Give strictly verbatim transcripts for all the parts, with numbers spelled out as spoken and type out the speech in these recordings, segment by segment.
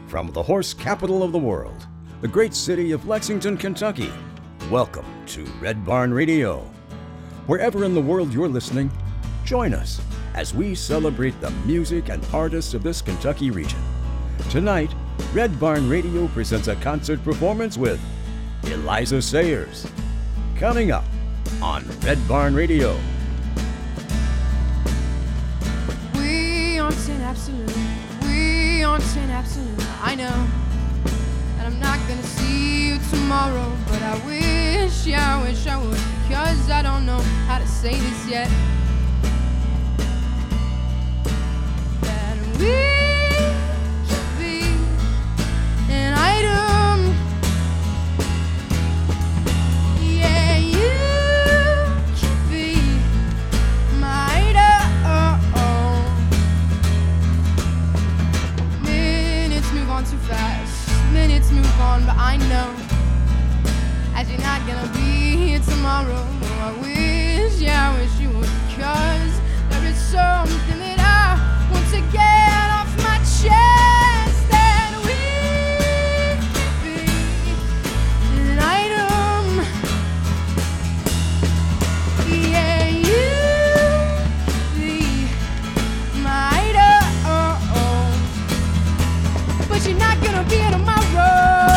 From the horse capital of the world, the great city of Lexington, Kentucky, welcome to Red Barn Radio. Wherever in the world you're listening, join us as we celebrate the music and artists of this Kentucky region. Tonight, Red Barn Radio presents a concert performance with Eliza Sayers. Coming up on Red Barn Radio. We aren't in absolute. We aren't in absolute. I know that I'm not gonna see you tomorrow, but I wish, yeah, I wish I would, because I don't know how to say this yet. That we could be an item. Yeah, you could be my item. Minutes move on too fast, minutes move on, but I know as you're not gonna be here tomorrow. Oh, I wish, yeah, I wish you would, because there is something that I want to get off my chest. That we could be an item. Yeah, you could be my item, but you're not gonna be here tomorrow.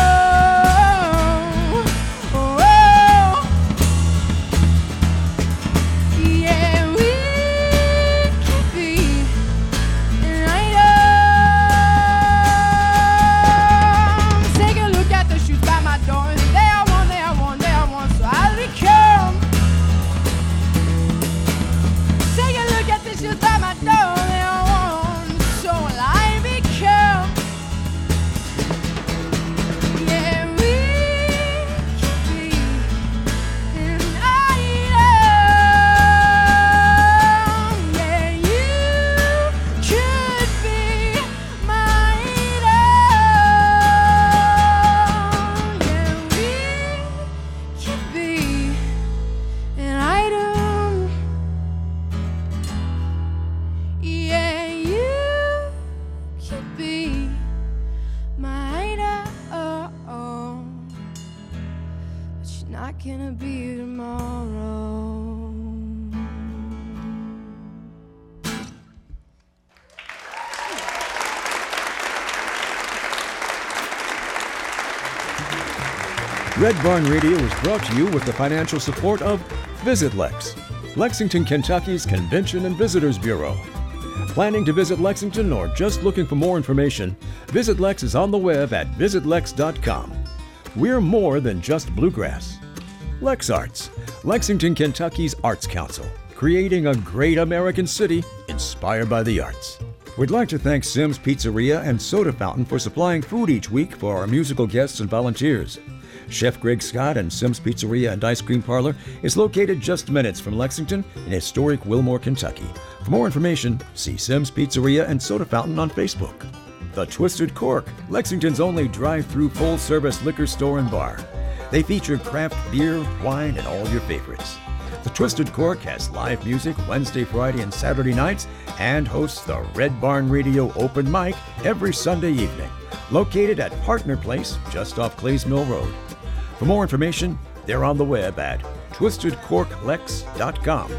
Red Barn Radio is brought to you with the financial support of Visit Lex, Lexington, Kentucky's Convention and Visitors Bureau. Planning to visit Lexington or just looking for more information, Visit Lex is on the web at visit lex dot com. We're more than just bluegrass. Lex Arts, Lexington, Kentucky's Arts Council, creating a great American city inspired by the arts. We'd like to thank Sim's Pizzeria and Soda Fountain for supplying food each week for our musical guests and volunteers. Chef Greg Scott and Sim's Pizzeria and Ice Cream Parlor is located just minutes from Lexington in historic Wilmore, Kentucky. For more information, see Sim's Pizzeria and Soda Fountain on Facebook. The Twisted Cork, Lexington's only drive-through full-service liquor store and bar. They feature craft beer, wine, and all your favorites. The Twisted Cork has live music Wednesday, Friday, and Saturday nights and hosts the Red Barn Radio Open Mic every Sunday evening, located at Partner Place just off Clays Mill Road. For more information, they're on the web at twisted cork lex dot com.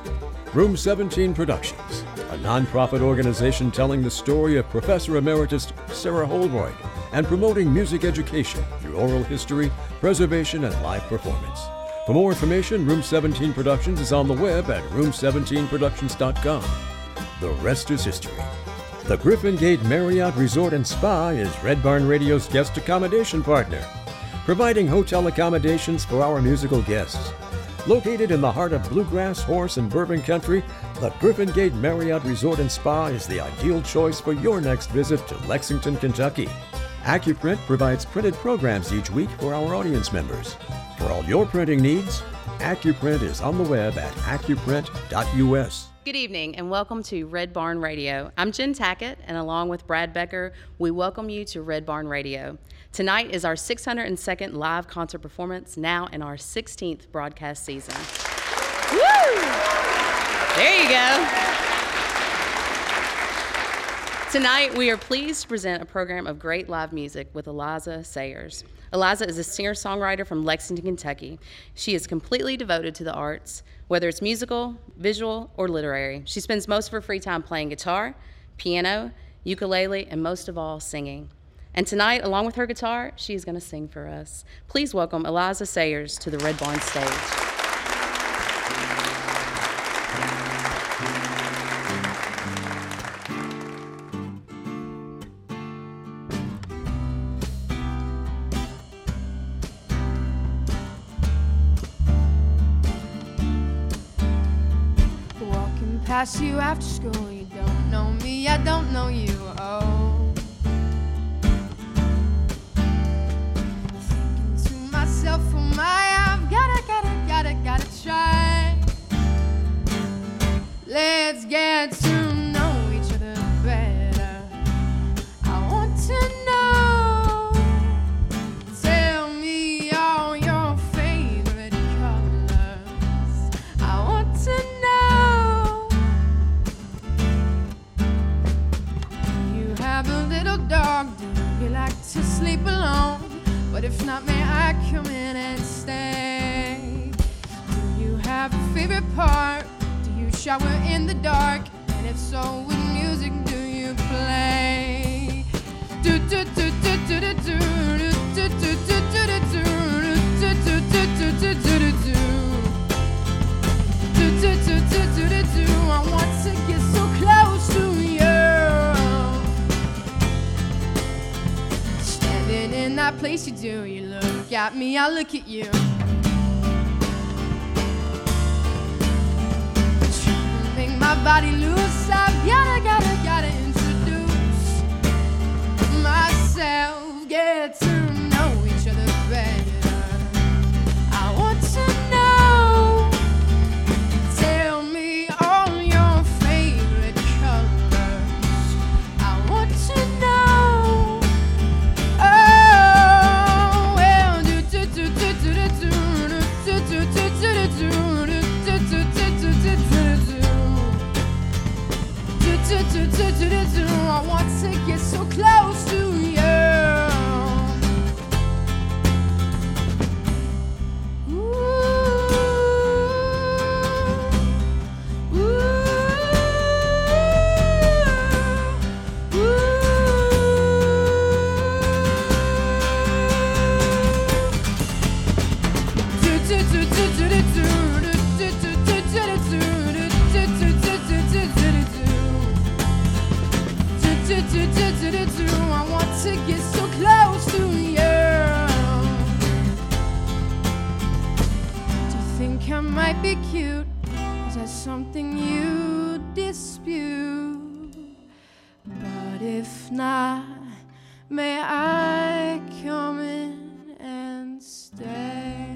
Room seventeen Productions, a nonprofit organization telling the story of Professor Emeritus Sarah Holroyd and promoting music education through oral history, preservation, and live performance. For more information, Room seventeen Productions is on the web at room seventeen productions dot com. The rest is history. The Griffin Gate Marriott Resort and Spa is Red Barn Radio's guest accommodation partner, providing hotel accommodations for our musical guests. Located in the heart of bluegrass, horse, and bourbon country, the Griffin Gate Marriott Resort and Spa is the ideal choice for your next visit to Lexington, Kentucky. AccuPrint provides printed programs each week for our audience members. For all your printing needs, AccuPrint is on the web at accuprint dot U S. Good evening and welcome to Red Barn Radio. I'm Jen Tackett, and along with Brad Becker, we welcome you to Red Barn Radio. Tonight is our six hundred second live concert performance, now in our sixteenth broadcast season. Woo! There you go. Tonight, we are pleased to present a program of great live music with Eliza Sayers. Eliza is a singer-songwriter from Lexington, Kentucky. She is completely devoted to the arts, whether it's musical, visual, or literary. She spends most of her free time playing guitar, piano, ukulele, and most of all, singing. And tonight, along with her guitar, she is going to sing for us. Please welcome Eliza Sayers to the Red Barn stage. Past you after school, you don't know me, I don't know you, oh. Thinking to myself, oh my, I've gotta, gotta, gotta, gotta try. Let's get to know each other better. I want to know. Tell me all your favorite colors. I want to know. Dog, do you like to sleep alone? But if not, may I come in and stay? Do you have a favorite part? Do you shower in the dark? And if so, what music do you play? Do do do do do do do do do do do do do do do do do do. I want to get so close to you. In that place you do, you look at me, I look at you. Trying to make my body loose, I've gotta, gotta, gotta introduce myself, get to know each other better. I want to know, tell me all your favorite colors. I want to know. I want to get so close to you. Ooh, ooh, ooh. Do do do do do do do do do do do. I want to get so close to you. Do you think I might be cute? Is that something you dispute? But if not, may I come in and stay?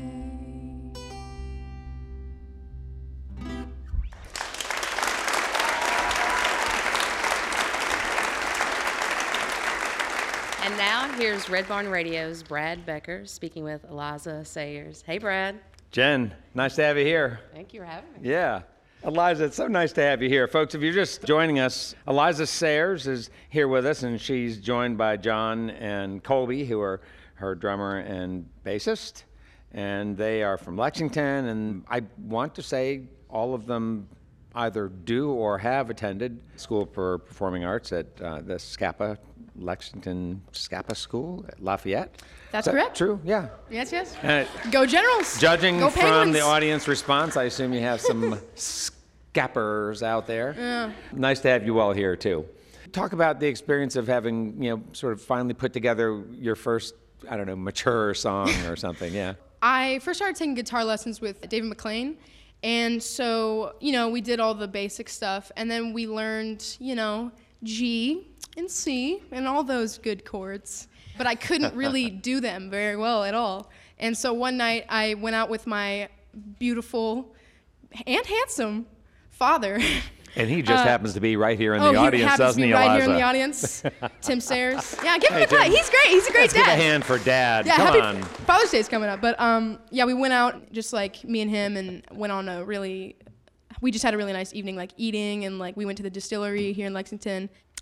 And now, here's Red Barn Radio's Brad Becker speaking with Eliza Sayers. Hey, Brad. Jen, nice to have you here. Thank you for having me. Yeah. Eliza, it's so nice to have you here. Folks, if you're just joining us, Eliza Sayers is here with us, and she's joined by John and Colby, who are her drummer and bassist. And they are from Lexington, and I want to say all of them either do or have attended School for Performing Arts at uh, the Scapa, Lexington Scapa School at Lafayette. That's Is that correct. True, yeah. Yes, yes. Uh, Go Generals. Judging Go from Penguins. the audience response, I assume you have some scappers out there. Yeah. Nice to have you all here, too. Talk about the experience of having, you know, sort of finally put together your first, I don't know, mature song or something, yeah. I first started taking guitar lessons with David McLean. And so, you know, we did all the basic stuff. And then we learned, you know, G and C and all those good chords. But I couldn't really do them very well at all. And so one night I went out with my beautiful and handsome father. And he just Uh, happens to be right here in oh, the he audience, happens doesn't to be he, right Eliza? here in the audience. Tim Sayers. Yeah, give him Hey, a clap. Tim. He's great. He's a great Let's dad. give a hand for Dad. Yeah, Come happy on. Father's Day's coming up. But um, yeah, we went out, just like me and him, and went on a really, we just had a really nice evening, like eating, and like we went to the distillery here in Lexington.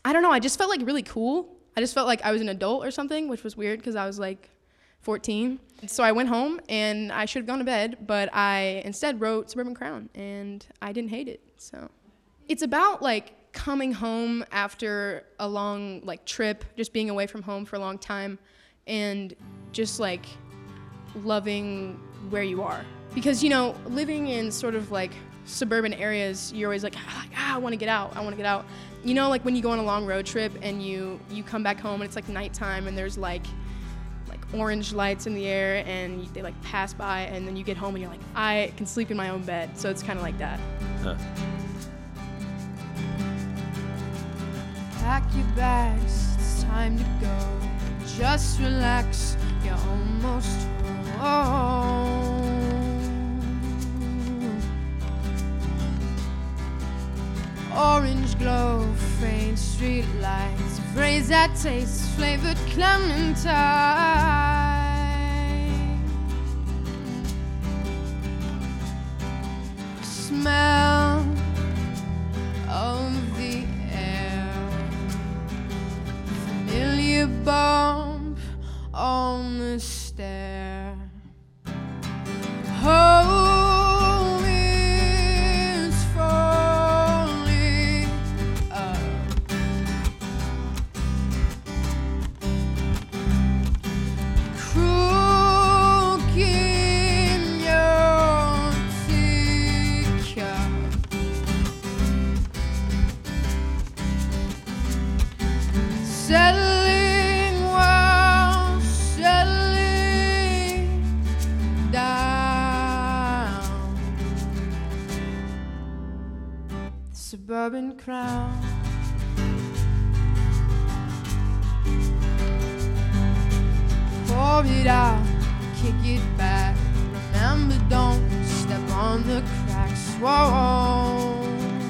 I don't know, I just felt like really cool. I just felt like I was an adult or something, which was weird because I was like fourteen. So I went home and I should have gone to bed, but I instead wrote Suburban Crown and I didn't hate it. So it's about like coming home after a long like trip, just being away from home for a long time and just like loving where you are. Because, you know, living in sort of like suburban areas, you're always like, ah, ah I want to get out, I want to get out. You know, like when you go on a long road trip and you, you come back home and it's like nighttime and there's like like orange lights in the air and they like pass by and then you get home and you're like, I can sleep in my own bed. So it's kind of like that. Huh. Pack your bags, it's time to go. Just relax, you're almost home. Orange glow, faint street lights, phrase that tastes flavored clementine. Smell of the air, familiar bump on the stair. Home is falling up. Crook in your teacup. Settling well, settling down. Suburban Crown. Pour it out, kick it back. Remember, don't step on the cracks. Whoa.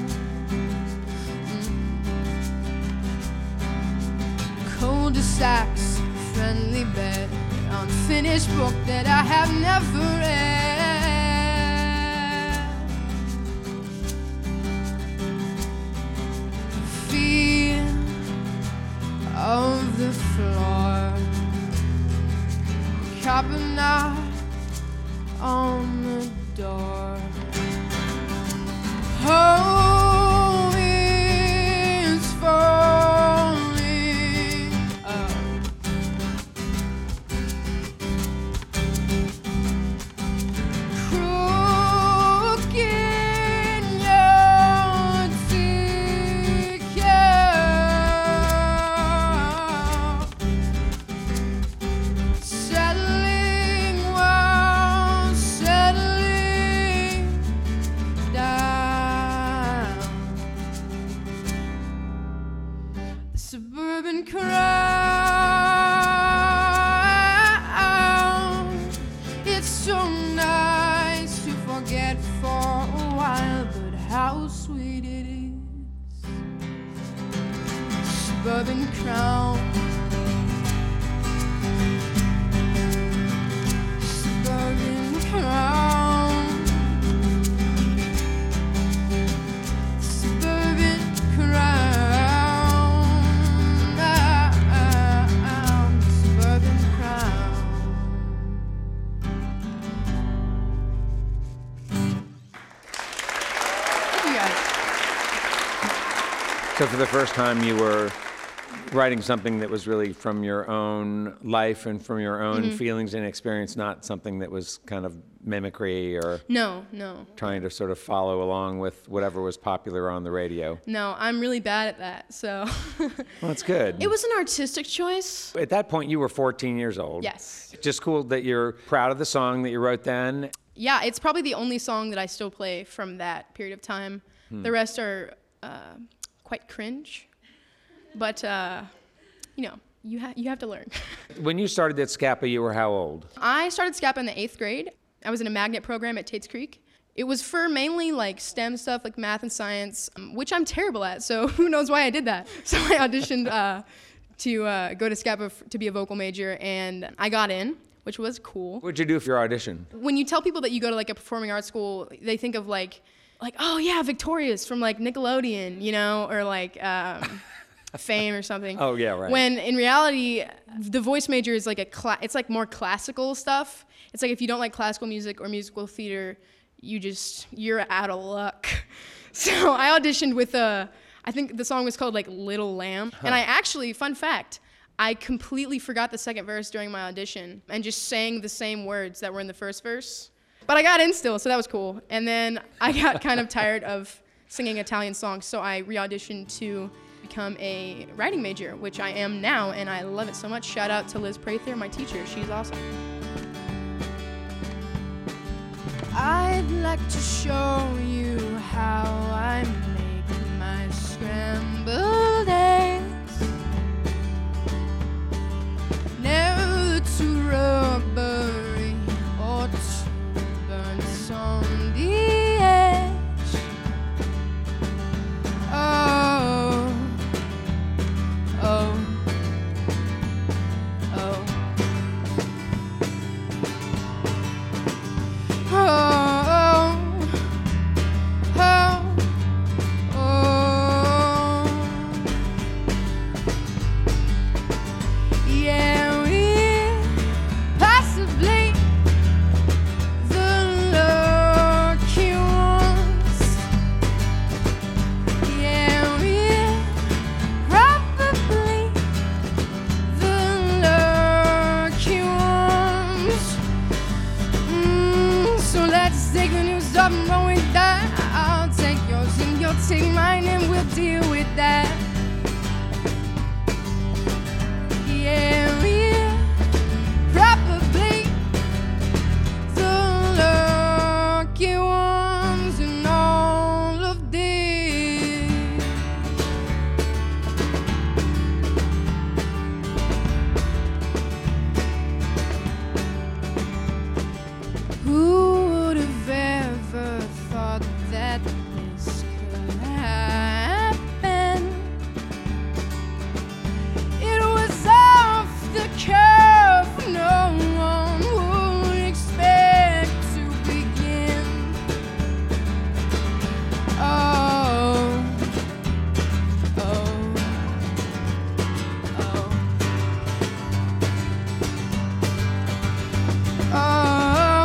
Cul-de-sacs, friendly bed, unfinished book that I have never read. Feel of the floor, copper knot on the door. Home is falling up. Crook in your teacup. Settling well, settling down. The Suburban Crown. It's so nice to forget for a while, but how sweet it is. Suburban Crown. Suburban Crown. Suburban Crown. Ah, ah, ah, Suburban Crown. Thank you guys. So for the first time, you were writing something that was really from your own life and from your own Mm-hmm. feelings and experience, not something that was kind of mimicry or No, no, trying to sort of follow along with whatever was popular on the radio. no. I'm really bad at that. So Well, that's good. it was an artistic choice. At that point, you were fourteen years old. Yes. Just cool that you're proud of the song that you wrote then. Yeah, it's probably the only song that I still play from that period of time. The rest are uh, quite cringe, but uh, you know, you ha- you have to learn. When you started at Scapa, you were how old? I started Scapa in the eighth grade. I was in a magnet program at Tate's Creek. It was for mainly like STEM stuff, like math and science, um, which I'm terrible at. So who knows why I did that? So I auditioned uh, to uh, go to Scapa f- to be a vocal major, and I got in, which was cool. What'd you do for your audition? When you tell people that you go to like a performing arts school, they think of like, like, oh yeah, Victorious from like Nickelodeon, you know, or like, um, fame or something. Oh, yeah, right. When in reality, the voice major is like a cla- it's like more classical stuff. It's like if you don't like classical music or musical theater, you just you're out of luck. So I auditioned with a, I think the song was called like Little Lamb, huh. and I actually, fun fact, I completely forgot the second verse during my audition and just sang the same words that were in the first verse. But I got in still, so that was cool. And then I got kind of tired of singing Italian songs, so I re-auditioned to become a writing major, which I am now, and I love it so much. Shout out to Liz Prather, my teacher. She's awesome. I'd like to show you how I make my scrambled eggs. Never too rubbery or too burnt on the edge. Oh, oh, oh. Take mine and we'll deal with that. Yeah, we're probably the lucky ones in all of this. Who would have ever thought that this happen? It was off the cuff, no one would expect to begin. Oh, oh, oh, oh.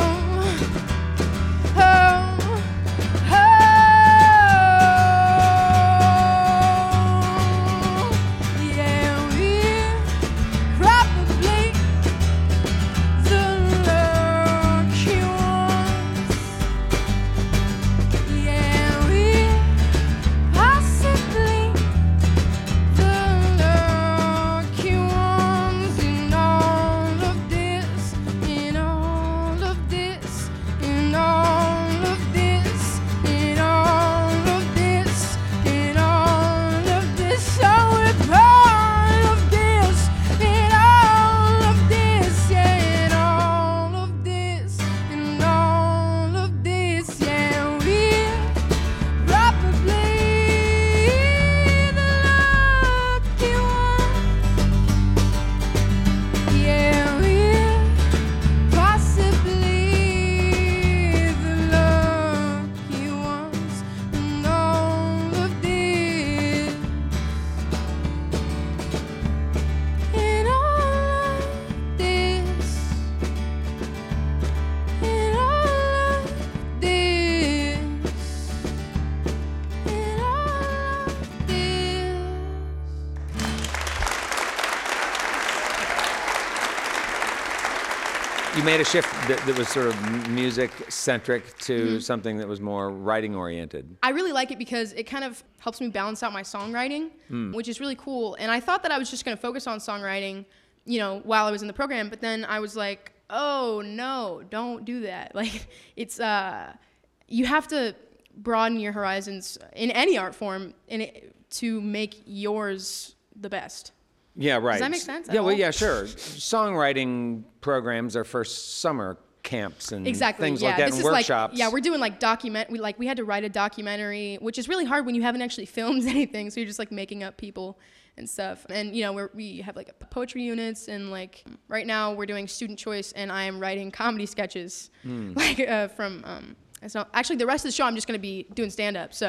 You made a shift that, that was sort of music-centric to mm-hmm. something that was more writing-oriented. I really like it because it kind of helps me balance out my songwriting, mm. which is really cool. And I thought that I was just going to focus on songwriting, you know, while I was in the program. But then I was like, oh, no, don't do that. Like, it's, uh, you have to broaden your horizons in any art form in it, to make yours the best. Yeah, right. Does that make sense? Yeah, well, yeah, sure. Songwriting programs are for summer camps and exactly, things yeah. like that, this and is workshops. Like, yeah, we're doing like document. We like we had to write a documentary, which is really hard when you haven't actually filmed anything. So you're just like making up people and stuff. And you know, we're, we have like poetry units, and like right now we're doing student choice, and I am writing comedy sketches, mm. like uh, from. Um, so actually, the rest of the show I'm just going to be doing stand up. So.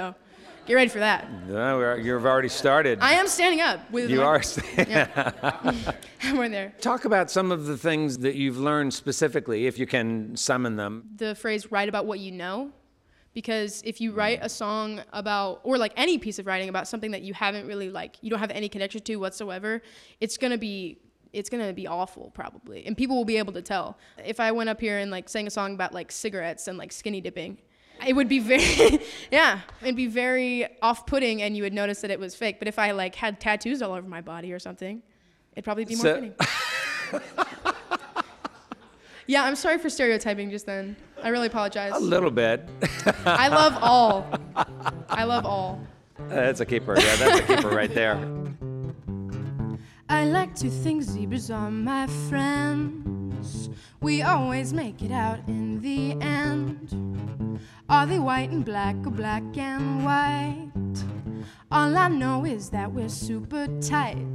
Get ready for that. No, we're- you've already started. I am standing up with You my- are. We're there. Talk about some of the things that you've learned specifically, if you can summon them. The phrase "write about what you know," because if you write a song about, or like any piece of writing about something that you haven't really like, you don't have any connection to whatsoever, it's gonna be it's gonna be awful probably, and people will be able to tell. If I went up here and like sang a song about like cigarettes and like skinny dipping, it would be very, yeah, it'd be very off-putting, and you would notice that it was fake. But if I like had tattoos all over my body or something, it'd probably be more So- fitting. Yeah, I'm sorry for stereotyping just then. I really apologize. A little bit. I love all. I love all. That's a keeper. Yeah, that's a keeper right there. I like to think zebras are my friends. We always make it out in the end. Are they white and black or black and white? All I know is that we're super tight.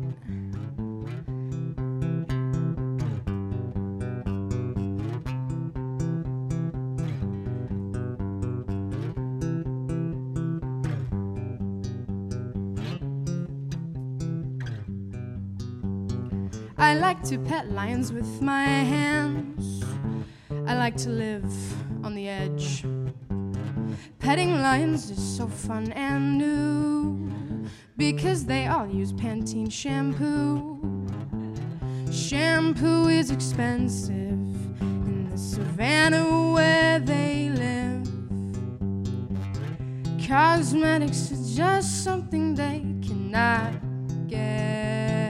I like to pet lions with my hands. I like to live on the edge. Petting lions is so fun and new because they all use Pantene shampoo. Shampoo is expensive in the savannah where they live. Cosmetics are just something they cannot get.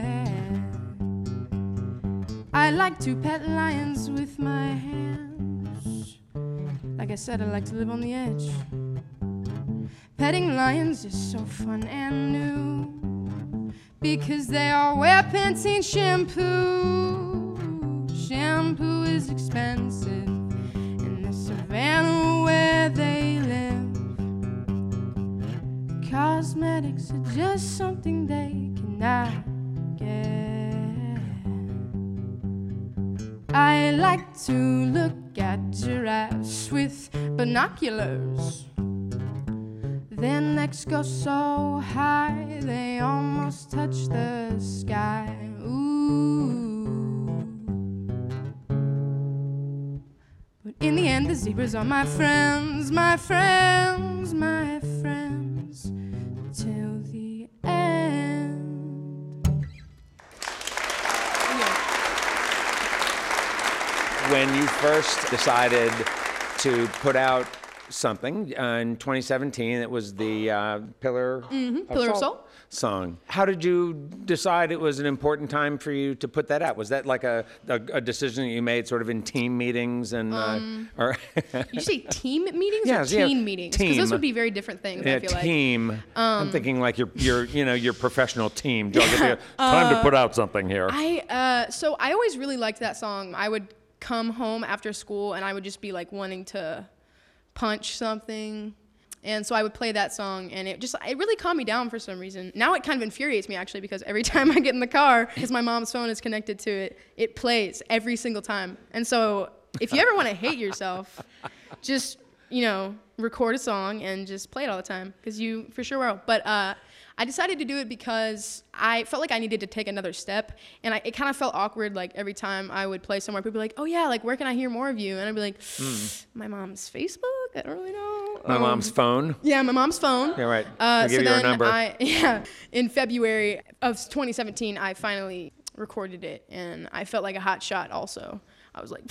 I like to pet lions with my hands. Like I said, I like to live on the edge. Petting lions is so fun and new because they all wear Pantene shampoo. Shampoo is expensive in the savannah where they live. Cosmetics are just something they cannot get. I like to look at giraffes with binoculars. Their necks go so high, they almost touch the sky. Ooh. But in the end, the zebras are my friends, my friends, my friends, till the end. Yeah. When you first decided to put out something uh, in twenty seventeen, it was the uh, Pillar, Mhm, Pillar of Soul. song. How did you decide it was an important time for you to put that out? Was that like a, a, a decision that you made sort of in team meetings and Um, uh, or Did you say team meetings Yes, or yeah, teen meetings? Because those team. would be very different things, yeah, I feel like. team? I'm thinking like your your you know your professional team. Do I get the- time to put out something here. I uh, so I always really liked that song. I would come home after school and I would just be like wanting to punch something, and so I would play that song, and it just it really calmed me down for some reason. Now it kind of infuriates me actually, because every time I get in the car, because my mom's phone is connected to it, it plays every single time. And so if you ever want to hate yourself, just you know record a song and just play it all the time, because you for sure will. But uh, I decided to do it because I felt like I needed to take another step, and I, it kind of felt awkward. Like every time I would play somewhere, people would be like, "Oh yeah, like where can I hear more of you?" And I'd be like, mm. "My mom's Facebook. I don't really know." My um, mom's phone. Yeah, my mom's phone. Yeah, right. Uh, I'll give so you her then number. I, yeah, in February of twenty seventeen, I finally recorded it, and I felt like a hot shot. Also, I was like,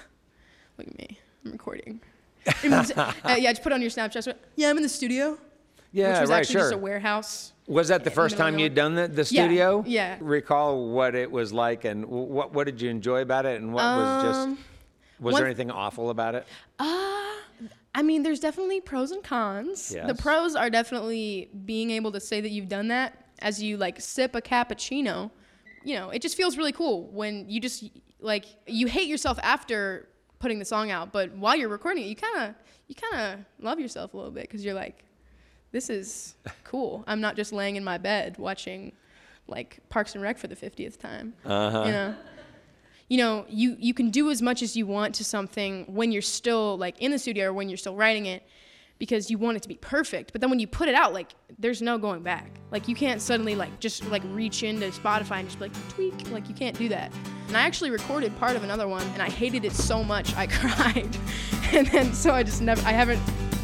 "Look at me, I'm recording." It was, uh, yeah, just put on your Snapchat. So, yeah, I'm in the studio. Yeah, which was right, actually sure. just a warehouse. Was that the in first the middle time of you'd nowhere. done the, the Yeah, studio? yeah. Recall what it was like, and what what did you enjoy about it, and what was just Um, was one- there anything awful about it? Uh, I mean, there's definitely pros and cons. The Yes. pros are definitely being able to say that you've done that as you like sip a cappuccino. You know, it just feels really cool when you just like you hate yourself after putting the song out, but while you're recording it, you kind of you kind of love yourself a little bit, because you're like, this is cool. I'm not just laying in my bed watching like Parks and Rec for the fiftieth time. Uh-huh. You know. You know, you, you can do as much as you want to something when you're still like in the studio or when you're still writing it. because you want it to be perfect. But then when you put it out, like, there's no going back. Like, you can't suddenly, like, just, like, reach into Spotify and just be like, tweak. Like, you can't do that. And I actually recorded part of another one, and I hated it so much, I cried. And then, so I just never, I haven't...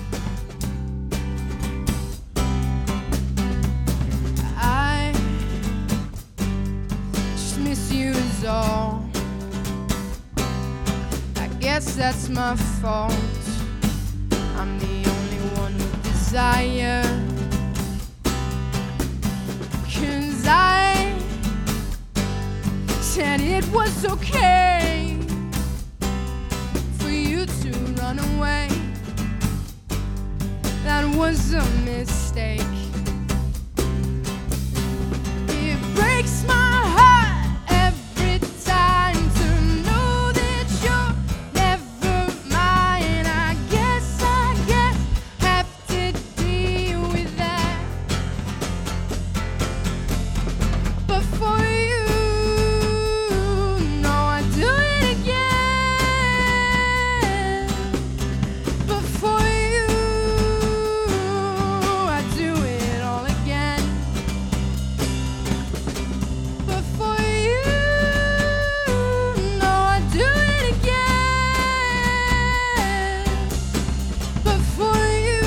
I just miss you is all. I guess that's my fault. I'm the only one with desire. 'Cause I said it was okay for you to run away. That was a mistake. It breaks my heart every time to know that you're never mine. I guess I guess have to deal with that. But for you, no, I do it again. But for you, I do it all again. But for you, no, I do it again. But for you,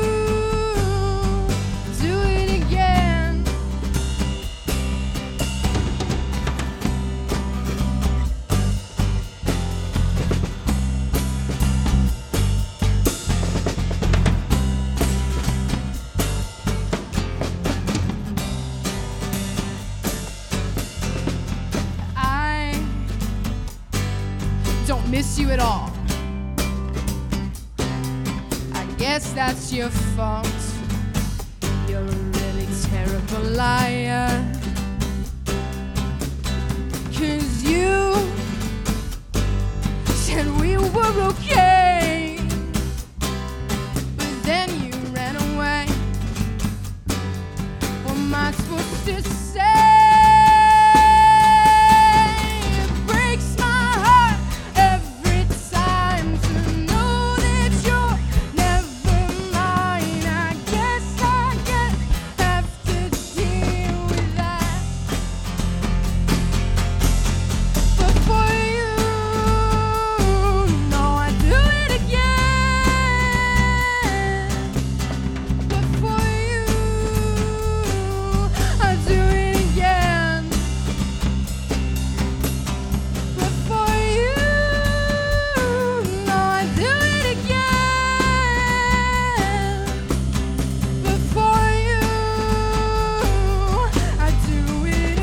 do it again. I don't miss you at all. I guess that's your fault. You're a really terrible liar. 'Cause you said we were okay, but then you ran away. What am I supposed to say? It breaks my heart every time to know that you're never mine. I guess I guess have to deal with that. But for you, no, I do it again. But for you, I do it again. But for you, no, I do it again. But for you, I do it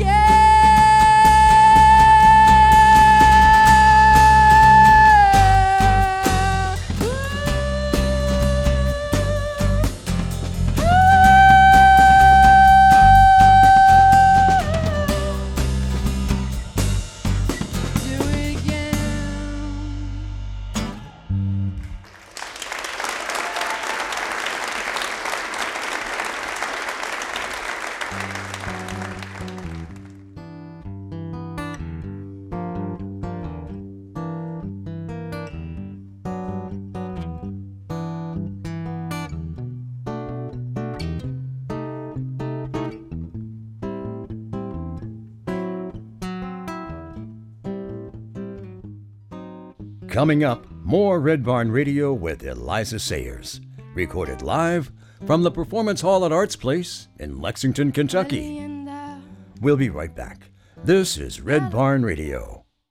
again. Do it again. Coming up, more Red Barn Radio with Eliza Sayers. Recorded live from the Performance Hall at Arts Place in Lexington, Kentucky. And I We'll be right back. This is Red Barn Radio.